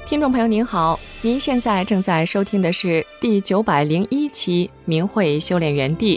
听众朋友您好，您现在正在收听的是第901期明慧修炼园地，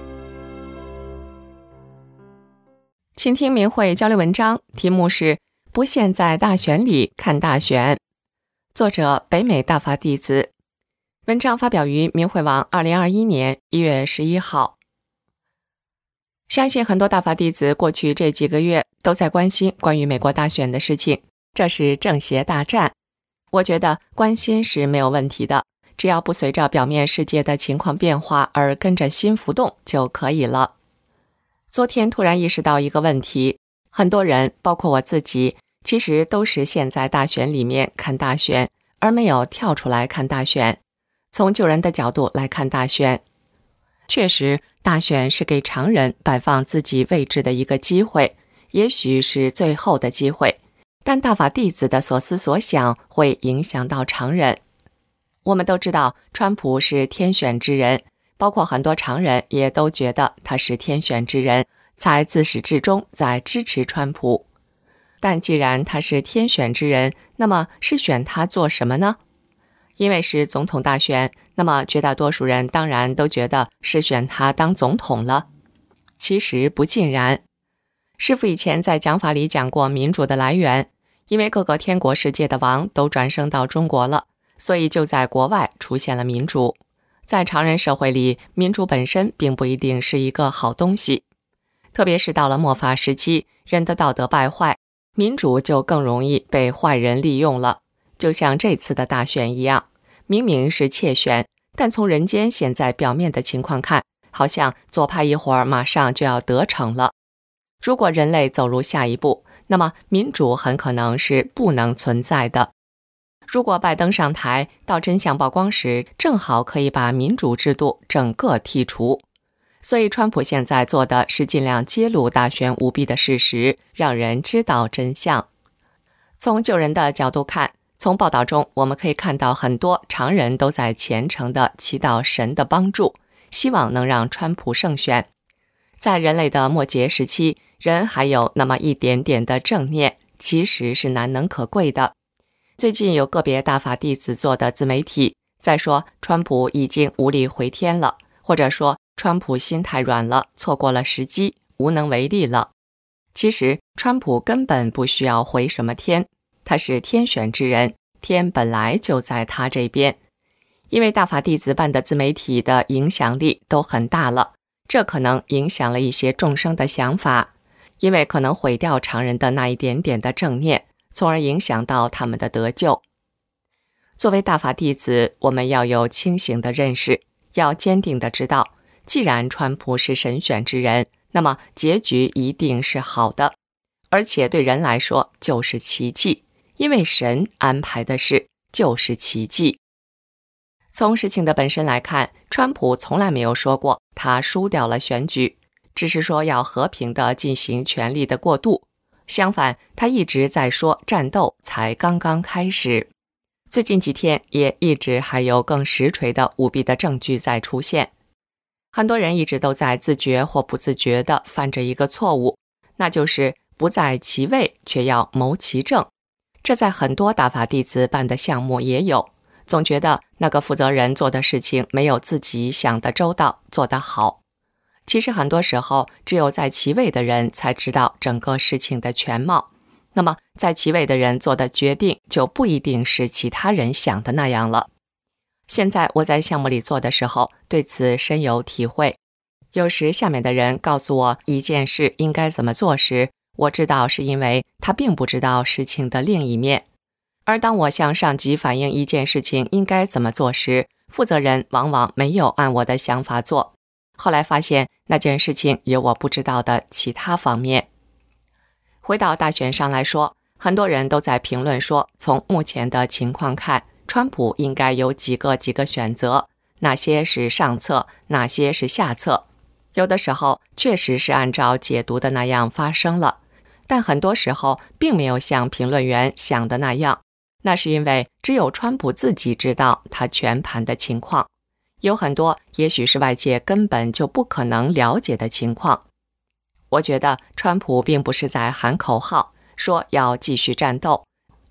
倾听明慧交流文章，题目是不陷在大选里看大选，作者北美大法弟子，文章发表于明慧网2021年1月11号。相信很多大法弟子过去这几个月都在关心关于美国大选的事情，这是正邪大战。我觉得关心是没有问题的，只要不随着表面世界的情况变化而跟着心浮动就可以了。昨天突然意识到一个问题，很多人包括我自己其实都是陷在大选里面看大选，而没有跳出来看大选，从救人的角度来看大选。确实，大选是给常人摆放自己位置的一个机会，也许是最后的机会，但大法弟子的所思所想会影响到常人。我们都知道川普是天选之人，包括很多常人也都觉得他是天选之人，才自始至终在支持川普。但既然他是天选之人，那么是选他做什么呢？因为是总统大选，那么绝大多数人当然都觉得是选他当总统了。其实不尽然。师父以前在讲法里讲过民主的来源，因为各个天国世界的王都转生到中国了，所以就在国外出现了民主。在常人社会里，民主本身并不一定是一个好东西，特别是到了末法时期，人的道德败坏，民主就更容易被坏人利用了。就像这次的大选一样，明明是窃选，但从人间现在表面的情况看，好像左派一会儿马上就要得逞了。如果人类走入下一步，那么民主很可能是不能存在的。如果拜登上台，到真相曝光时，正好可以把民主制度整个剔除。所以川普现在做的是尽量揭露大选舞弊的事实，让人知道真相。从救人的角度看，从报道中我们可以看到很多常人都在虔诚地祈祷神的帮助，希望能让川普胜选。在人类的末节时期，人还有那么一点点的正念，其实是难能可贵的。最近有个别大法弟子做的自媒体在说川普已经无力回天了，或者说川普心太软了，错过了时机，无能为力了。其实川普根本不需要回什么天，他是天选之人，天本来就在他这边。因为大法弟子办的自媒体的影响力都很大了，这可能影响了一些众生的想法，因为可能毁掉常人的那一点点的正念，从而影响到他们的得救。作为大法弟子，我们要有清醒的认识，要坚定的知道，既然川普是神选之人，那么结局一定是好的，而且对人来说就是奇迹，因为神安排的事就是奇迹。从事情的本身来看，川普从来没有说过他输掉了选举，只是说要和平地进行权力的过渡。相反，他一直在说战斗才刚刚开始。最近几天也一直还有更实锤的舞弊的证据在出现。很多人一直都在自觉或不自觉地犯着一个错误，那就是不在其位却要谋其政。这在很多大法弟子办的项目也有，总觉得那个负责人做的事情没有自己想的周到，做得好。其实很多时候，只有在其位的人才知道整个事情的全貌。那么，在其位的人做的决定就不一定是其他人想的那样了。现在我在项目里做的时候，对此深有体会。有时下面的人告诉我一件事应该怎么做时，我知道是因为他并不知道事情的另一面。而当我向上级反映一件事情应该怎么做时，负责人往往没有按我的想法做。后来发现那件事情有我不知道的其他方面。回到大选上来说，很多人都在评论说，从目前的情况看，川普应该有几个选择，哪些是上策，哪些是下策。有的时候确实是按照解读的那样发生了，但很多时候并没有像评论员想的那样。那是因为只有川普自己知道他全盘的情况，有很多也许是外界根本就不可能了解的情况。我觉得川普并不是在喊口号，说要继续战斗，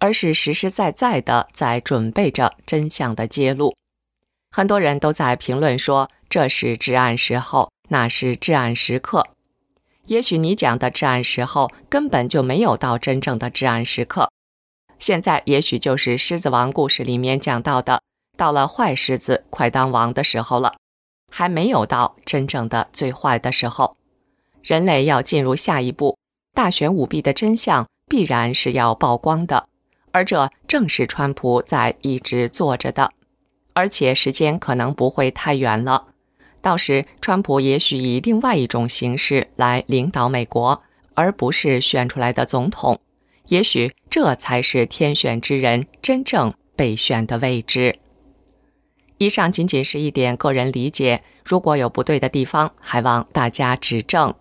而是实实在在的在准备着真相的揭露。很多人都在评论说，这是至暗时候，那是至暗时刻。也许你讲的至暗时候根本就没有到真正的至暗时刻，现在也许就是狮子王故事里面讲到的，到了坏狮子快当王的时候了，还没有到真正的最坏的时候。人类要进入下一步，大选舞弊的真相必然是要曝光的，而这正是川普在一直做着的，而且时间可能不会太远了。到时川普也许以另外一种形式来领导美国，而不是选出来的总统，也许这才是天选之人真正被选的位置。以上仅仅是一点个人理解，如果有不对的地方，还望大家指正。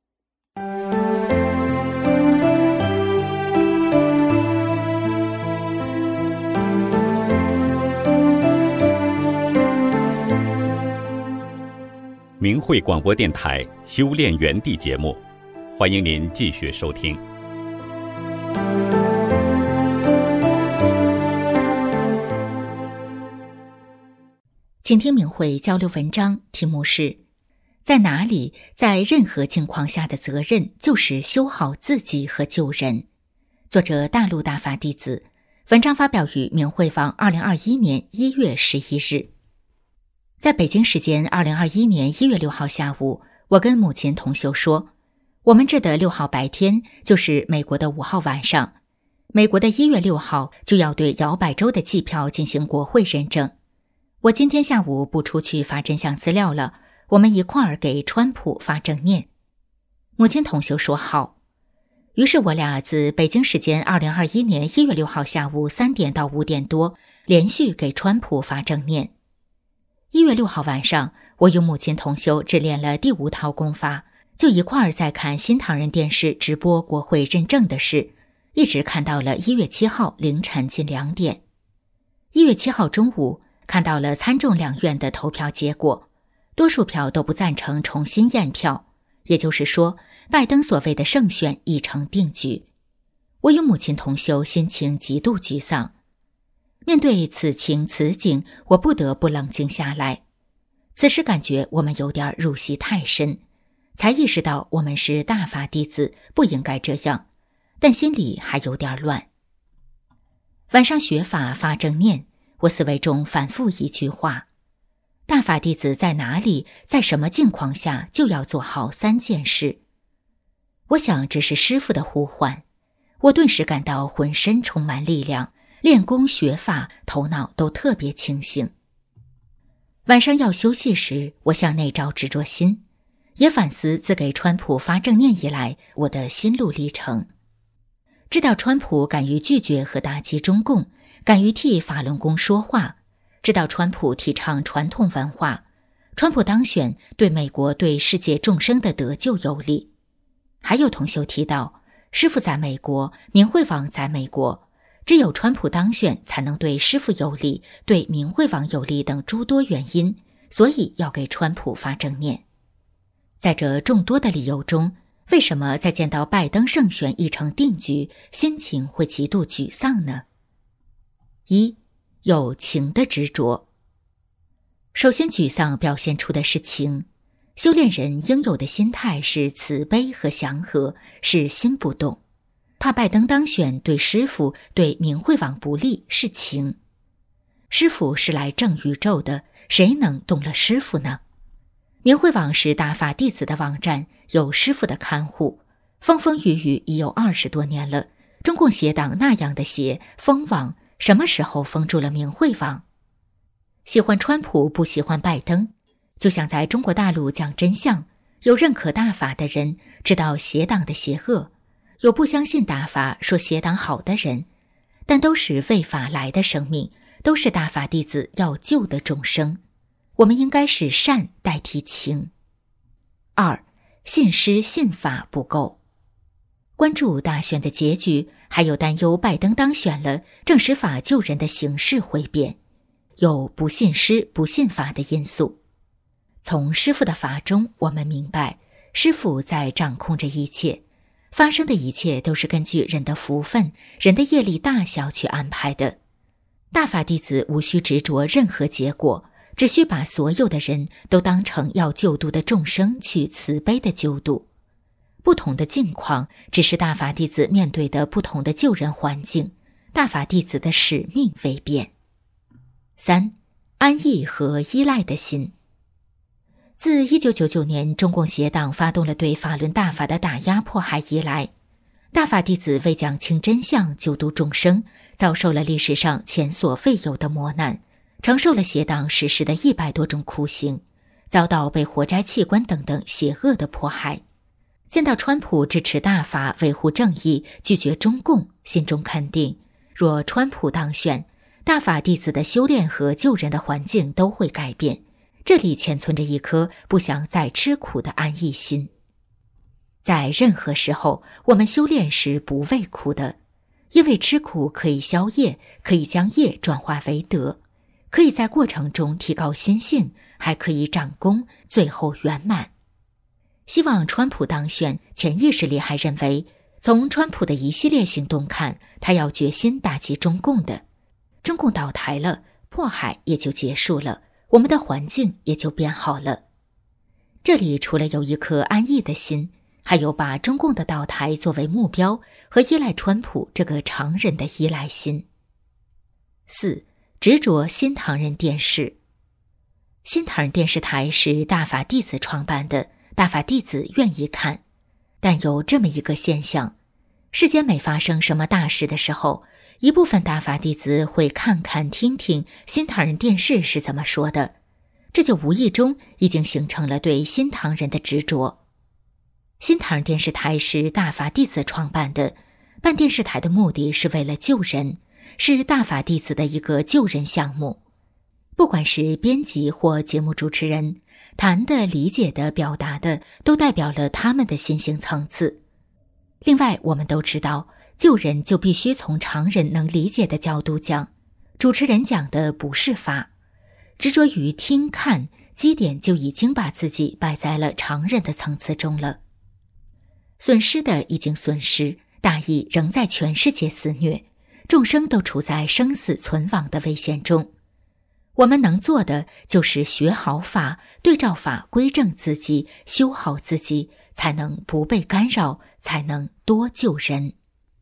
明慧广播电台修炼园地节目，欢迎您继续收听。 请听明慧交流文章，题目是在哪里，在任何情况下的责任就是修好自己和救人。作者大陆大法弟子，文章发表于明慧网2021年1月11日。在北京时间2021年1月6号下午，我跟母亲同修说，我们这的6号白天就是美国的5号晚上，美国的1月6号就要对摇摆州的计票进行国会认证。我今天下午不出去发真相资料了，我们一块儿给川普发正念。母亲同修说好。于是我俩自北京时间2021年1月6号下午3点到5点多，连续给川普发正念。1月6号晚上，我与母亲同修只练了第5套功法，就一块儿在看新唐人电视直播国会认证的事，一直看到了1月7号凌晨近2点。1月7号中午，看到了参众两院的投票结果，多数票都不赞成重新验票，也就是说，拜登所谓的胜选已成定局。我与母亲同修心情极度沮丧。面对此情此景，我不得不冷静下来。此时感觉我们有点入戏太深，才意识到我们是大法弟子，不应该这样，但心里还有点乱。晚上学法发正念，我思维中反复一句话：大法弟子在哪里，在什么境况下就要做好3件事。我想这是师父的呼唤，我顿时感到浑身充满力量，练功学法，头脑都特别清醒。晚上要休息时，我向内照执着心，也反思自给川普发正念以来我的心路历程。知道川普敢于拒绝和打击中共，敢于替法轮功说话，知道川普提倡传统文化，川普当选对美国对世界众生的得救有利。还有同修提到，师父在美国，明慧网在美国，只有川普当选才能对师父有利，对明慧网有利等诸多原因，所以要给川普发正念。在这众多的理由中，为什么在见到拜登胜选已成定局，心情会极度沮丧呢？1. 有情的执着。首先，沮丧表现出的是情。修炼人应有的心态是慈悲和祥和，是心不动。怕拜登当选对师父对明慧网不利是情。师父是来正宇宙的，谁能动了师父呢？明慧网是大法弟子的网站，有师父的看护，风风雨雨已有20多年了。中共邪党那样的邪，封网什么时候封住了明慧网？喜欢川普不喜欢拜登，就像在中国大陆讲真相，有认可大法的人知道邪党的邪恶，有不相信大法说邪党好的人，但都是为法来的生命，都是大法弟子要救的众生。我们应该使善代替情。2. 信师信法不够。关注大选的结局，还有担忧拜登当选了，正使法救人的形势会变，有不信师不信法的因素。从师父的法中，我们明白师父在掌控着一切， 发生的一切都是根据人的福分、人的业力大小去安排的。大法弟子无需执着任何结果，只需把所有的人都当成要救度的众生去慈悲的救度。不同的境况，只是大法弟子面对的不同的救人环境，大法弟子的使命未变。3. 安逸和依赖的心。自1999年中共协党发动了对法轮大法的打压迫害以来，大法弟子为讲清真相、救度众生，遭受了历史上前所未有的磨难，承受了协党实施的100多种酷刑，遭到被活摘器官等等邪恶的迫害。见到川普支持大法，维护正义，拒绝中共，心中肯定，若川普当选，大法弟子的修炼和救人的环境都会改变。这里潜存着一颗不想再吃苦的安逸心。在任何时候，我们修炼是不畏苦的，因为吃苦可以消业，可以将业转化为德，可以在过程中提高心性，还可以长功，最后圆满。希望川普当选，潜意识里还认为，从川普的一系列行动看，他要决心打击中共的。中共倒台了，迫害也就结束了，我们的环境也就变好了。这里除了有一颗安逸的心，还有把中共的倒台作为目标和依赖川普这个常人的依赖心。4. 执着新唐人电视。新唐人电视台是大法弟子创办的，大法弟子愿意看。但有这么一个现象，世间每发生什么大事的时候，一部分大法弟子会看看听听新唐人电视是怎么说的，这就无意中已经形成了对新唐人的执着。新唐人电视台是大法弟子创办的，办电视台的目的是为了救人，是大法弟子的一个救人项目。不管是编辑或节目主持人，谈的、理解的、表达的，都代表了他们的心性层次。另外，我们都知道，救人就必须从常人能理解的角度讲，主持人讲的不是法，执着于听看，基点就已经把自己摆在了常人的层次中了。损失的已经损失，大义仍在全世界肆虐，众生都处在生死存亡的危险中。我们能做的就是学好法，对照法归正自己，修好自己，才能不被干扰，才能多救人。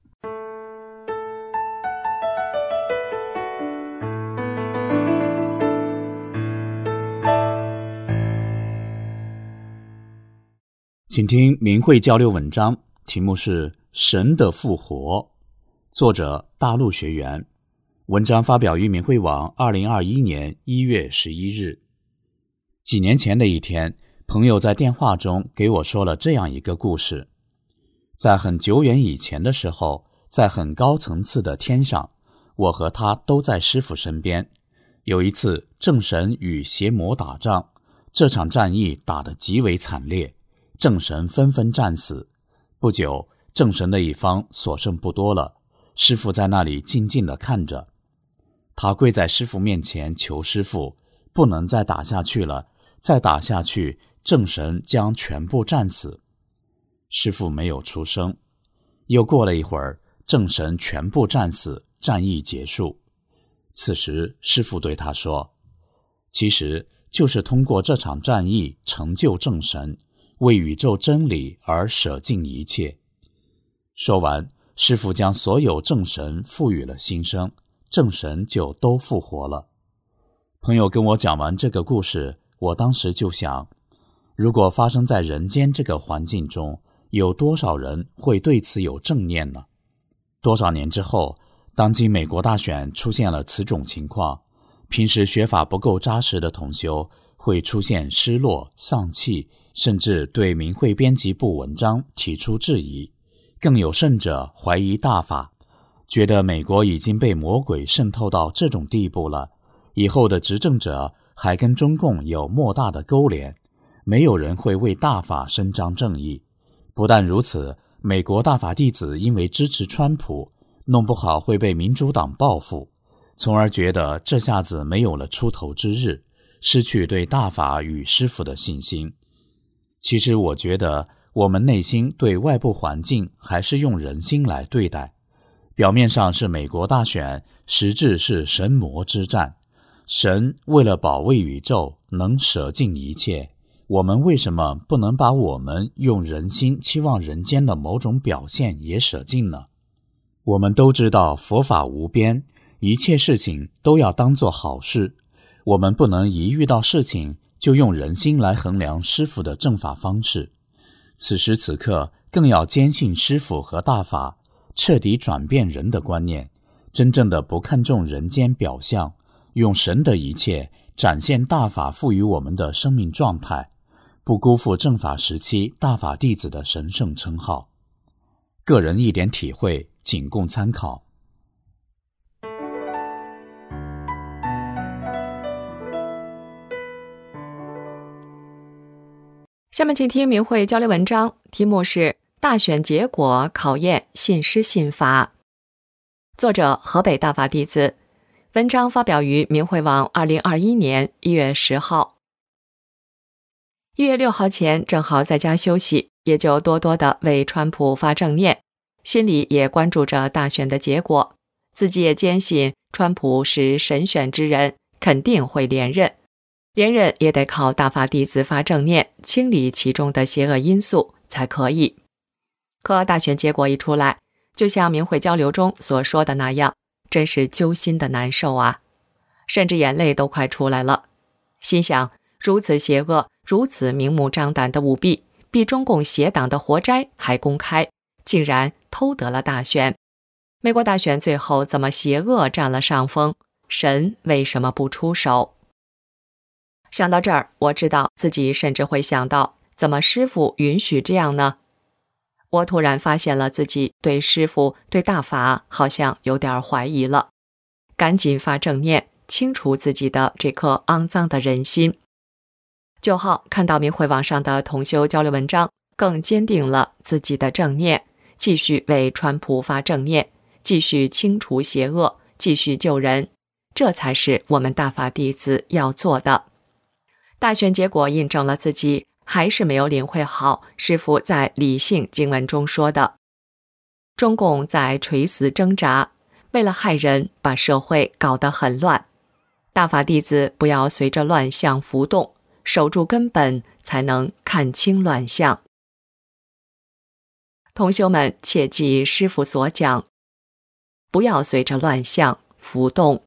请听明慧交流文章，题目是《神的复活》，作者大陆学员。文章发表于明慧网2021年1月11日。几年前的一天，朋友在电话中给我说了这样一个故事。在很久远以前的时候，在很高层次的天上，我和他都在师父身边。有一次，正神与邪魔打仗，这场战役打得极为惨烈，正神纷纷战死。不久，正神的一方所剩不多了，师父在那里静静地看着。他跪在师父面前求师父，不能再打下去了，再打下去，正神将全部战死。师父没有出声。又过了一会儿，正神全部战死，战役结束。此时师父对他说，其实就是通过这场战役成就正神，为宇宙真理而舍尽一切。说完，师父将所有正神赋予了新生，正神就都复活了。朋友跟我讲完这个故事，我当时就想，如果发生在人间这个环境中，有多少人会对此有正念呢？多少年之后，当今美国大选出现了此种情况，平时学法不够扎实的同修会出现失落、丧气，甚至对明慧编辑部文章提出质疑，更有甚者怀疑大法，觉得美国已经被魔鬼渗透到这种地步了，以后的执政者还跟中共有莫大的勾连，没有人会为大法伸张正义。不但如此，美国大法弟子因为支持川普，弄不好会被民主党报复，从而觉得这下子没有了出头之日，失去对大法与师父的信心。其实我觉得我们内心对外部环境还是用人心来对待。表面上是美国大选，实质是神魔之战。神为了保卫宇宙，能舍尽一切。我们为什么不能把我们用人心期望人间的某种表现也舍尽呢？我们都知道佛法无边，一切事情都要当作好事。我们不能一遇到事情就用人心来衡量师父的正法方式。此时此刻更要坚信师父和大法，彻底转变人的观念，真正的不看重人间表象，用神的一切展现大法赋予我们的生命状态，不辜负正法时期大法弟子的神圣称号。个人一点体会，仅供参考。 下面请听明慧交流文章，题目是大选结果考验信师信法，作者河北大法弟子，文章发表于明慧网2021年1月10号。1月6号前正好在家休息，也就多多的为川普发正念，心里也关注着大选的结果，自己也坚信川普是神选之人，肯定会连任。连任也得靠大法弟子发正念，清理其中的邪恶因素才可以。可大选结果一出来，就像明慧交流中所说的那样，真是揪心的难受啊，甚至眼泪都快出来了。心想，如此邪恶，如此明目张胆的舞弊，比中共邪党的活摘还公开，竟然偷得了大选。美国大选最后怎么邪恶占了上风？神为什么不出手？想到这儿，我知道自己甚至会想到，怎么师父允许这样呢？我突然发现了自己对师父、对大法好像有点怀疑了，赶紧发正念，清除自己的这颗肮脏的人心。9号看到明慧网上的同修交流文章，更坚定了自己的正念，继续为川普发正念，继续清除邪恶，继续救人，这才是我们大法弟子要做的。大选结果印证了自己还是没有领会好师父在理性经文中说的，中共在垂死挣扎，为了害人把社会搞得很乱，大法弟子不要随着乱象浮动，守住根本，才能看清乱象。同修们切记师父所讲，不要随着乱象浮动。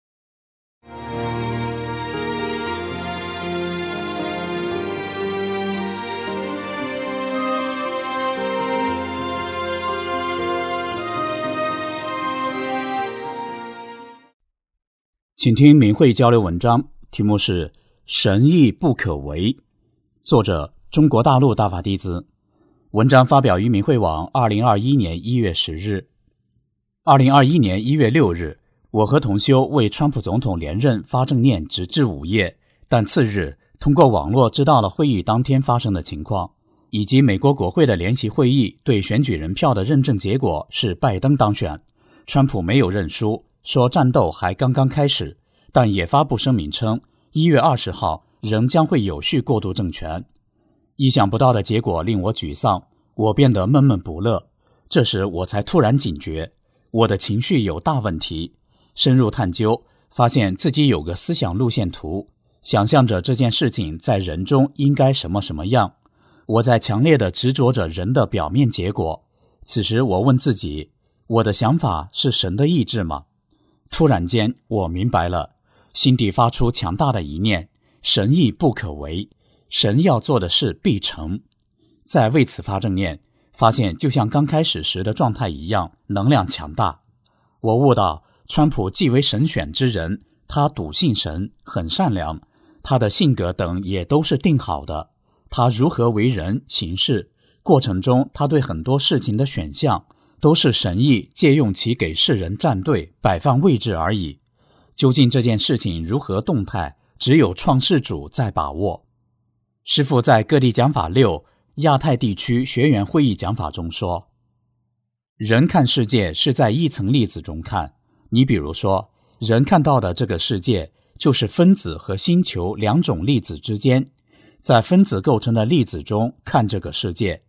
请听明慧交流文章，题目是神意不可为，作者中国大陆大法弟子，文章发表于明慧网2021年1月10日。2021年1月6日，我和同修为川普总统连任发正念直至午夜，但次日通过网络知道了会议当天发生的情况，以及美国国会的联席会议对选举人票的认证结果是拜登当选，川普没有认输，说战斗还刚刚开始，但也发布声明称1月20号仍将会有序过渡政权。意想不到的结果令我沮丧，我变得闷闷不乐。这时我才突然警觉，我的情绪有大问题。深入探究，发现自己有个思想路线图，想象着这件事情在人中应该什么什么样。我在强烈地执着着人的表面结果。此时我问自己，我的想法是神的意志吗？突然间我明白了，心底发出强大的一念，神意不可为，神要做的事必成。在为此发正念，发现就像刚开始时的状态一样，能量强大。我悟到川普既为神选之人，他笃信神，很善良，他的性格等也都是定好的。他如何为人行事，过程中他对很多事情的选项都是神意借用其给世人站队摆放位置而已。究竟这件事情如何动态，只有创世主在把握。师父在各地讲法6亚太地区学员会议讲法中说，人看世界是在一层粒子中看，你比如说，人看到的这个世界就是分子和星球两种粒子之间，在分子构成的粒子中看这个世界，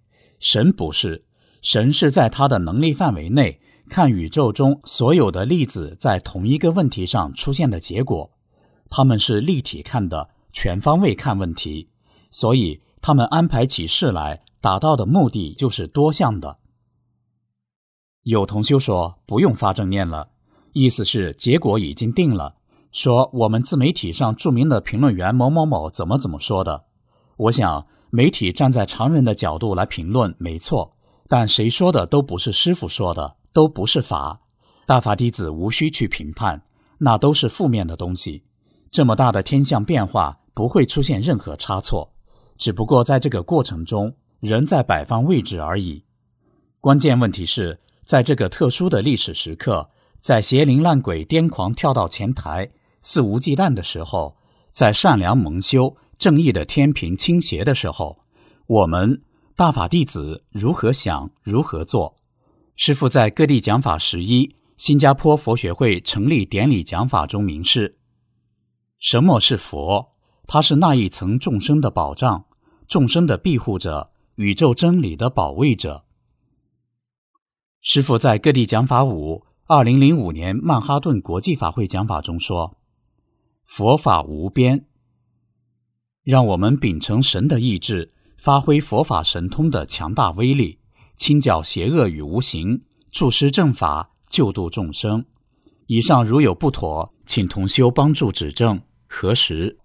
神不是，神是在他的能力范围内看宇宙中所有的粒子在同一个问题上出现的结果，他们是立体看的，全方位看问题，所以他们安排起事来达到的目的就是多项的。有同修说不用发正念了，意思是结果已经定了，说我们自媒体上著名的评论员某某某怎么说的。我想媒体站在常人的角度来评论没错，但谁说的都不是师父说的，都不是法，大法弟子无需去评判，那都是负面的东西。这么大的天象变化不会出现任何差错，只不过在这个过程中人在摆放位置而已。关键问题是在这个特殊的历史时刻，在邪灵烂鬼癫狂跳到前台肆无忌惮的时候，在善良蒙羞正义的天平倾斜的时候，我们大法弟子如何想如何做。师父在各地讲法11新加坡佛学会成立典礼讲法中明示，什么是佛？它是那一层众生的保障，众生的庇护者，宇宙真理的保卫者。师父在各地讲法5 2005年曼哈顿国际法会讲法中说，佛法无边，让我们秉承神的意志，发挥佛法神通的强大威力，清剿邪恶与无形，处施正法，救度众生。以上如有不妥，请同修帮助指正核实。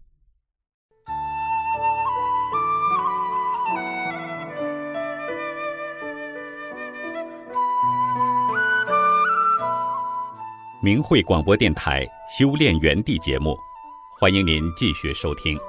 明慧广播电台修炼园地节目，欢迎您继续收听。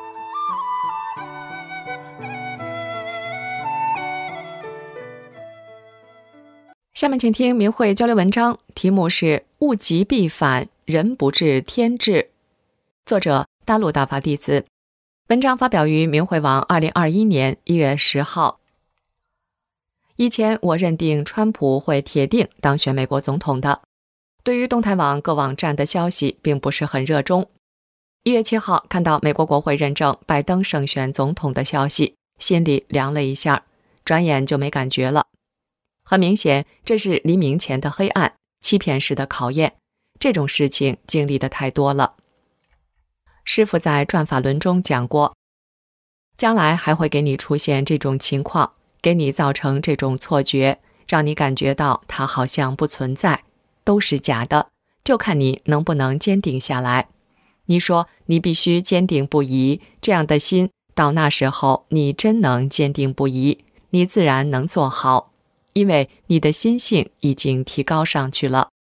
下面请听明慧交流文章，题目是物极必反，人不治天治，作者大陆大法弟子。文章发表于明慧网2021年1月10号。以前我认定川普会铁定当选美国总统的，对于动态网各网站的消息并不是很热衷。1月7号看到美国国会认证拜登胜选总统的消息，心里凉了一下，转眼就没感觉了。很明显，这是黎明前的黑暗，欺骗式的考验，这种事情经历的太多了。师父在转法轮中讲过，将来还会给你出现这种情况，给你造成这种错觉，让你感觉到它好像不存在，都是假的，就看你能不能坚定下来。你说你必须坚定不移，这样的心，到那时候你真能坚定不移，你自然能做好，因为你的心性已经提高上去了。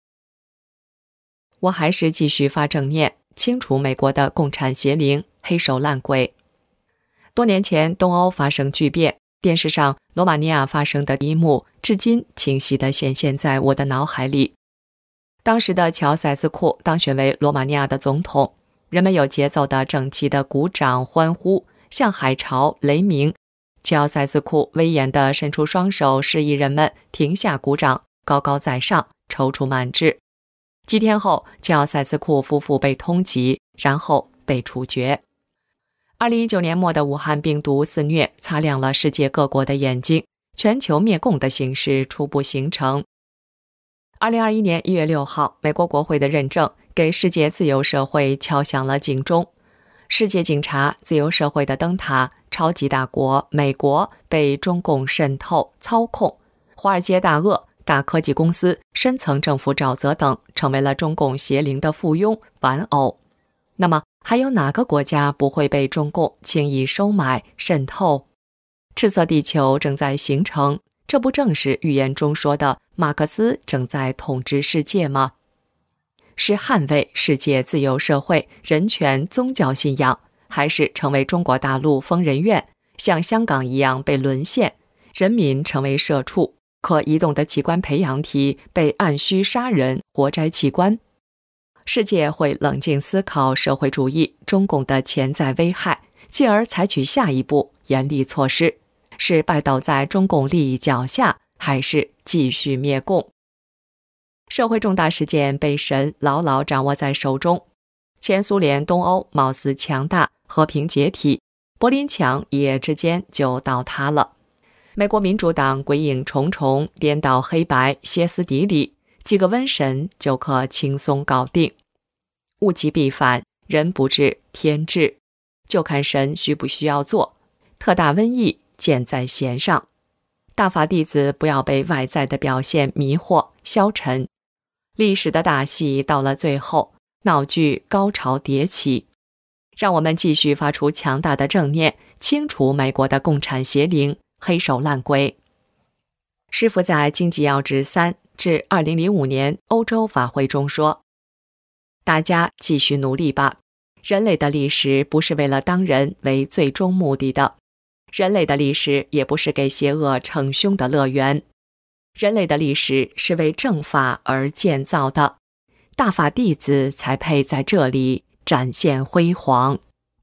我还是继续发正念，清除美国的共产邪灵、黑手烂鬼。多年前东欧发生巨变，电视上罗马尼亚发生的一幕至今清晰地显现在我的脑海里。当时的乔塞斯库当选为罗马尼亚的总统，人们有节奏的整齐的鼓掌欢呼，像海潮雷鸣。乔塞斯库威严地伸出双手，示意人们停下鼓掌，高高在上，踌躇满志。几天后，乔塞斯库夫妇被通缉，然后被处决。2019年末的武汉病毒肆虐，擦亮了世界各国的眼睛，全球灭共的形势初步形成。2021年1月6号，美国国会的认证给世界自由社会敲响了警钟。世界警察，自由社会的灯塔，超级大国美国被中共渗透操控，华尔街大鳄、大科技公司、深层政府沼泽等成为了中共邪灵的附庸玩偶。那么还有哪个国家不会被中共轻易收买渗透？赤色地球正在形成，这不正是预言中说的马克思正在统治世界吗？是捍卫世界自由社会、人权、宗教信仰，还是成为中国大陆疯人院，像香港一样被沦陷，人民成为社畜，可移动的器官培养体被按需杀人，活摘器官？世界会冷静思考社会主义、中共的潜在危害，继而采取下一步严厉措施，是拜倒在中共利益脚下，还是继续灭共？社会重大事件被神牢牢掌握在手中。前苏联东欧貌似强大，和平解体，柏林墙一夜之间就倒塌了。 美国民主党鬼影重重，颠倒黑白，歇斯底里，几个瘟神就可轻松搞定。物极必反，人不治天治，就看神需不需要做。特大瘟疫箭在弦上，大法弟子不要被外在的表现迷惑消沉。历史的大戏到了最后，闹剧高潮迭起，让我们继续发出强大的正念，清除美国的共产邪灵、黑手烂鬼。师父在《经济要旨3至2005年欧洲法会中说，大家继续努力吧，人类的历史不是为了当人为最终目的的，人类的历史也不是给邪恶逞凶的乐园，人类的历史是为正法而建造的，大法弟子才配在这里展现辉煌。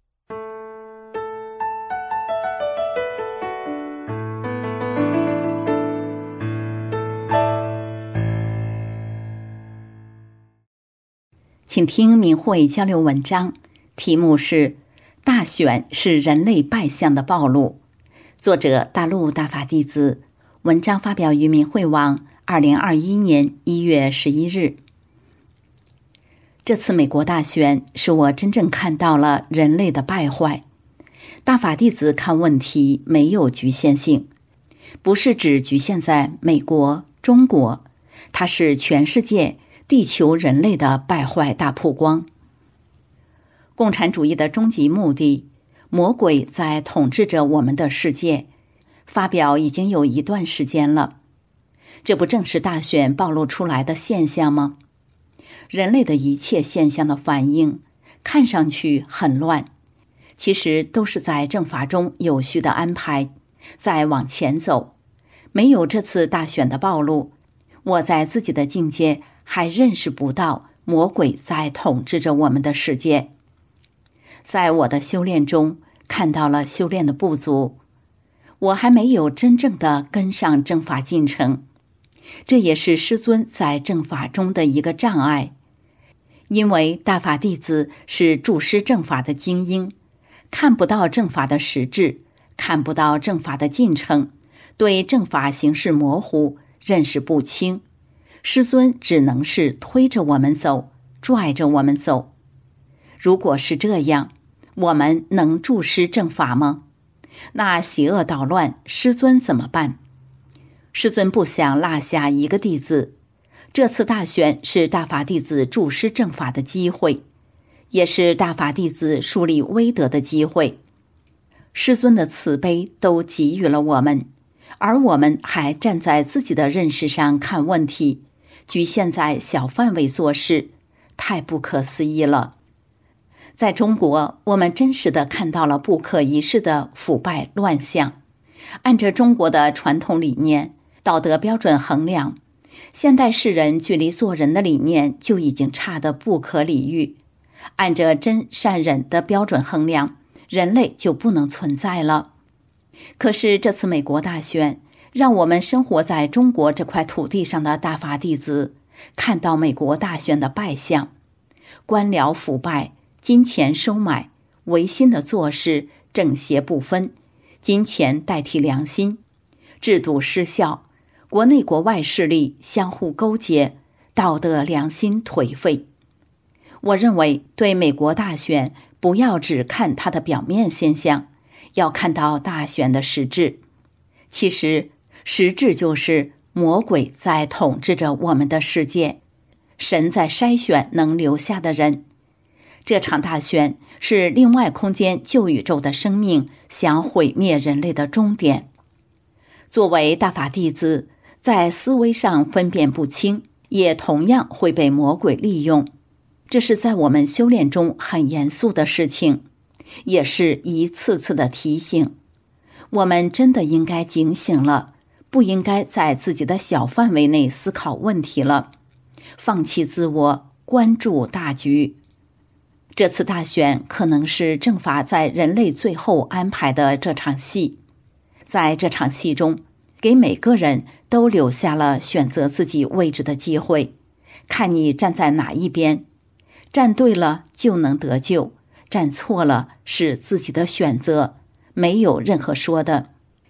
请听明慧交流文章，题目是大选是人类败相的暴露，作者大陆大法弟子，文章发表于明慧网2021年1月11日。这次美国大选使我真正看到了人类的败坏。大法弟子看问题没有局限性，不是只局限在美国、中国，它是全世界地球人类的败坏大曝光。共产主义的终极目的，魔鬼在统治着我们的世界，发表已经有一段时间了。这不正是大选暴露出来的现象吗？人类的一切现象的反应，看上去很乱，其实都是在正法中有序的安排，在往前走。没有这次大选的暴露，我在自己的境界还认识不到魔鬼在统治着我们的世界。在我的修炼中看到了修炼的不足，我还没有真正的跟上正法进程，这也是师尊在正法中的一个障碍。因为大法弟子是注师正法的精英，看不到正法的实质，看不到正法的进程，对正法形式模糊，认识不清，师尊只能是推着我们走，拽着我们走。如果是这样，我们能注师正法吗？那邪恶捣乱，师尊怎么办？师尊不想落下一个弟子。这次大选是大法弟子注师正法的机会，也是大法弟子树立威德的机会。师尊的慈悲都给予了我们，而我们还站在自己的认识上看问题，局限在小范围做事，太不可思议了。在中国，我们真实地看到了不可一世的腐败乱象。按着中国的传统理念、道德标准衡量，现代世人距离做人的理念就已经差得不可理喻。按着真善忍的标准衡量，人类就不能存在了。可是这次美国大选，让我们生活在中国这块土地上的大法弟子，看到美国大选的败相：官僚腐败、金钱收买、违心的做事、正邪不分，金钱代替良心，制度失效，国内国外势力相互勾结，道德良心颓废。我认为对美国大选不要只看它的表面现象，要看到大选的实质。其实实质就是魔鬼在统治着我们的世界，神在筛选能留下的人。这场大选是另外空间旧宇宙的生命想毁灭人类的终点。作为大法弟子，在思维上分辨不清，也同样会被魔鬼利用。这是在我们修炼中很严肃的事情，也是一次次的提醒。我们真的应该警醒了，不应该在自己的小范围内思考问题了，放弃自我，关注大局。这次大选可能是正法在人类最后安排的这场戏，在这场戏中，给每个人都留下了选择自己位置的机会，看你站在哪一边，站对了就能得救，站错了是自己的选择，没有任何说的。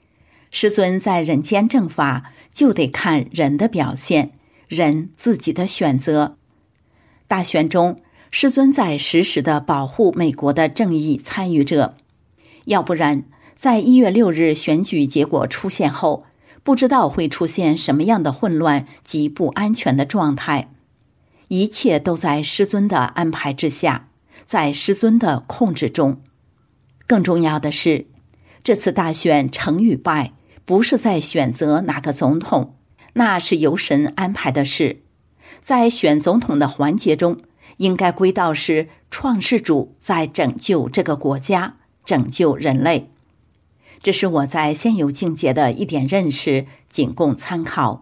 师尊在人间正法，就得看人的表现，人自己的选择。大选中，师尊在实时地保护美国的正义参与者，要不然在1月6日选举结果出现后，不知道会出现什么样的混乱及不安全的状态。一切都在师尊的安排之下，在师尊的控制中。更重要的是，这次大选成与败，不是在选择哪个总统，那是由神安排的事。在选总统的环节中，应该归到是创世主在拯救这个国家，拯救人类。这是我在现有境界的一点认识，仅供参考。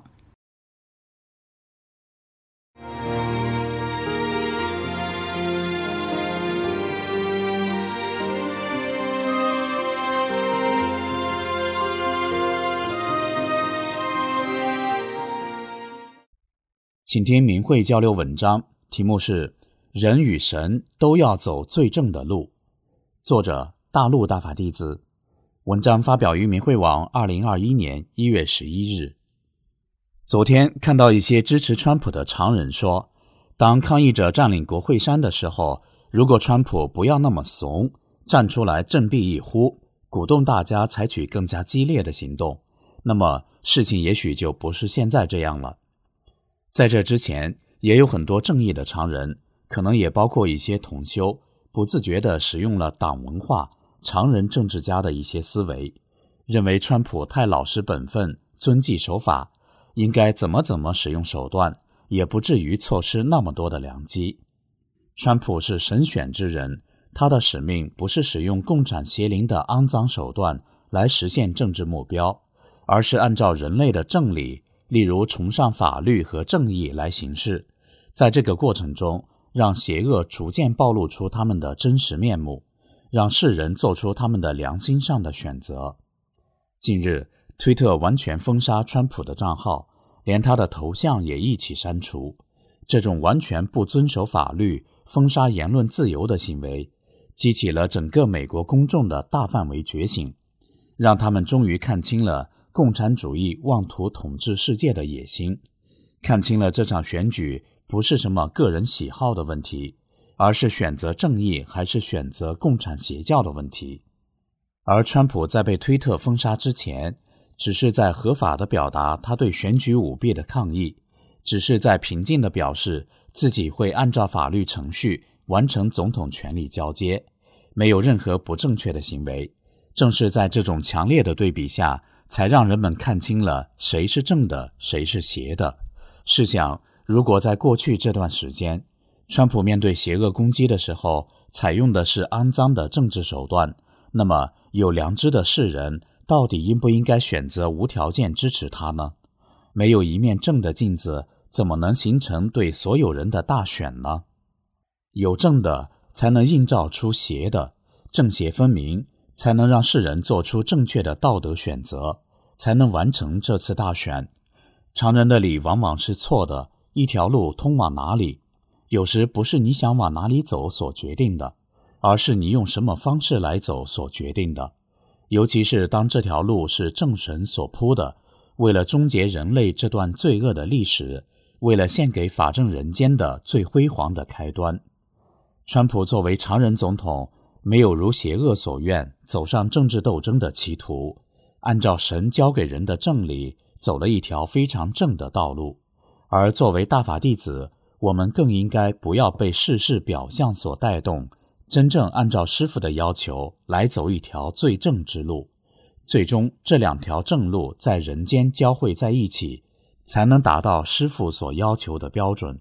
请听明慧交流文章，题目是人与神都要走最正的路，作者大陆大法弟子。文章发表于明慧网2021年1月11日。昨天看到一些支持川普的常人说，当抗议者占领国会山的时候，如果川普不要那么怂，站出来振臂一呼，鼓动大家采取更加激烈的行动，那么事情也许就不是现在这样了。在这之前，也有很多正义的常人，可能也包括一些同修，不自觉地使用了党文化、常人政治家的一些思维，认为川普太老实本分、遵纪守法，应该怎么使用手段，也不至于错失那么多的良机。川普是神选之人，他的使命不是使用共产邪灵的肮脏手段来实现政治目标，而是按照人类的正理，例如崇尚法律和正义来行事，在这个过程中，让邪恶逐渐暴露出他们的真实面目，让世人做出他们的良心上的选择。近日，推特完全封杀川普的账号，连他的头像也一起删除。这种完全不遵守法律、封杀言论自由的行为，激起了整个美国公众的大范围觉醒，让他们终于看清了共产主义妄图统治世界的野心，看清了这场选举不是什么个人喜好的问题，而是选择正义还是选择共产邪教的问题。而川普在被推特封杀之前，只是在合法地表达他对选举舞弊的抗议，只是在平静地表示自己会按照法律程序完成总统权力交接，没有任何不正确的行为。正是在这种强烈的对比下，才让人们看清了谁是正的，谁是邪的。试想，如果在过去这段时间，川普面对邪恶攻击的时候，采用的是肮脏的政治手段，那么有良知的世人到底应不应该选择无条件支持他呢？没有一面正的镜子，怎么能形成对所有人的大选呢？有正的，才能映照出邪的，正邪分明，才能让世人做出正确的道德选择，才能完成这次大选。常人的理往往是错的，一条路通往哪里，有时不是你想往哪里走所决定的，而是你用什么方式来走所决定的。尤其是当这条路是正神所铺的，为了终结人类这段罪恶的历史，为了献给法政人间的最辉煌的开端。川普作为常人总统，没有如邪恶所愿走上政治斗争的歧途，按照神交给人的正理，走了一条非常正的道路。而作为大法弟子，我们更应该不要被世事表象所带动，真正按照师父的要求来走一条最正之路。最终这两条正路在人间交汇在一起，才能达到师父所要求的标准。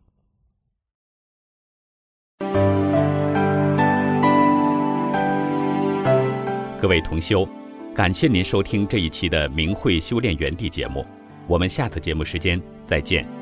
各位同修，感谢您收听这一期的明慧修炼园地节目，我们下次节目时间再见。